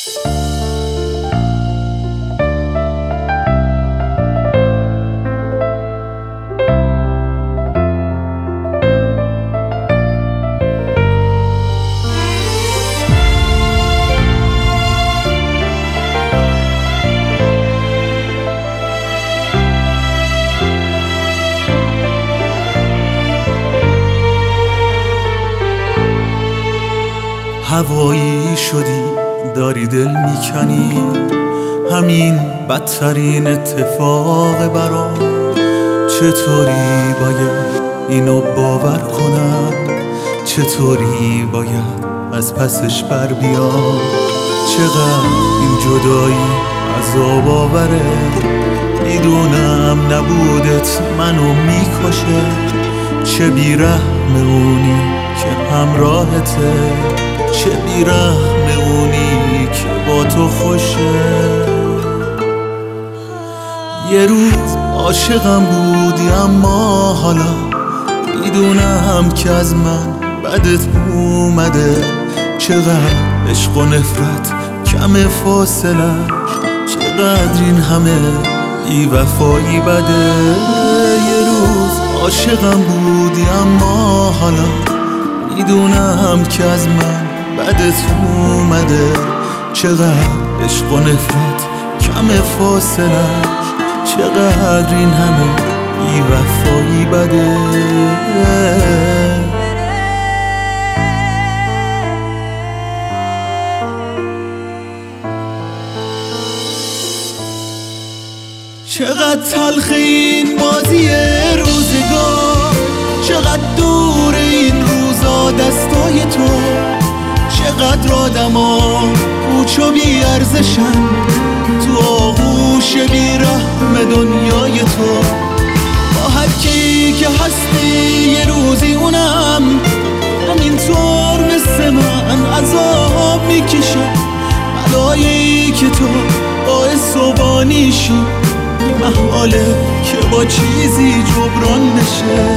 هوایی شدی داری دل میکنی، همین بدترین اتفاق برام. چطوری باید اینو باور کنم، چطوری باید از پسش بر بیام. چقدر این جدایی عذاب آوره، میدونم نبودت منو میکشه. چه بیرحم اونی که همراهته، چه بیرحم اونی که با تو خوشه. یه روز عاشقم بودی اما حالا میدونم که از من بدت اومده. چقدر عشق و نفرت کم فاصلش، چقدر این همه بی وفایی بده. یه روز عاشقم بودی اما حالا میدونم که از من بدت اومده. چقدر عشق و نفرت کم فاصلش، چقدر این همه بی وفایی بده. چقدر تلخ این بازی روزگار، چقدر دور این روزا دستای تو. چقدر آدما پوچ و بی ارزشن تو آغوش بی رحم دنیای تو. با هر کی که هستی یه روزی اونم همینطور مثل من عذاب میکشه. بلایی که تو باعث صبانیشی محاله که با چیزی جبران نشه.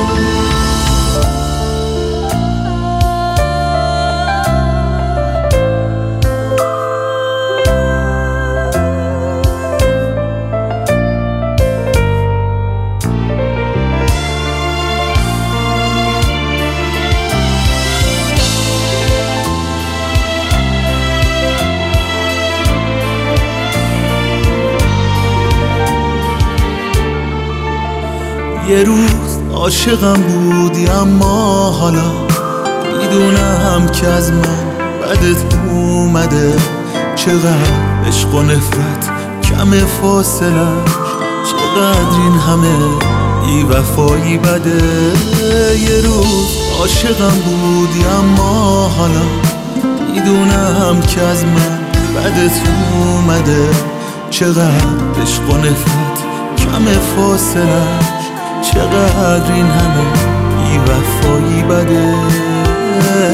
یه روز عاشقم بودی اما حالا میدونم که از من بدت اومده. چقدر عشق و نفرت کم فاصلش، چقدر این همه بی وفایی بده. یه روز عاشقم بودی اما حالا میدونم که از من بدت اومده. چقدر عشق و نفرت کم فاصلش، چقدر این همه بی وفایی بده.